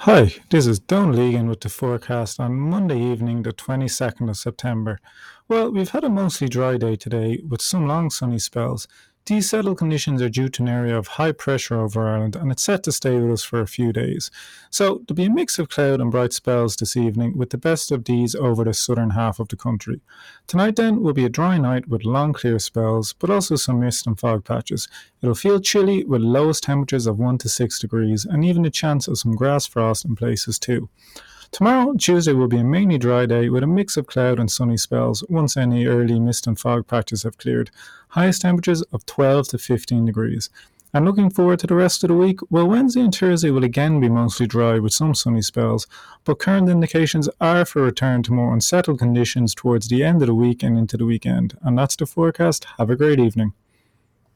Hi, this is Don Legan with the forecast on Monday evening, the 22nd of September. Well, we've had a mostly dry day today with some long sunny spells. These settled conditions are due to an area of high pressure over Ireland and it's set to stay with us for a few days. So, there'll be a mix of cloud and bright spells this evening, with the best of these over the southern half of the country. Tonight, then, will be a dry night with long clear spells, but also some mist and fog patches. It'll feel chilly with lowest temperatures of 1 to 6 degrees and even a chance of some grass frost in places too. Tomorrow, Tuesday, will be a mainly dry day with a mix of cloud and sunny spells once any early mist and fog patches have cleared. Highest temperatures of 12 to 15 degrees. And looking forward to the rest of the week, well, Wednesday and Thursday will again be mostly dry with some sunny spells, but current indications are for a return to more unsettled conditions towards the end of the week and into the weekend. And that's the forecast. Have a great evening.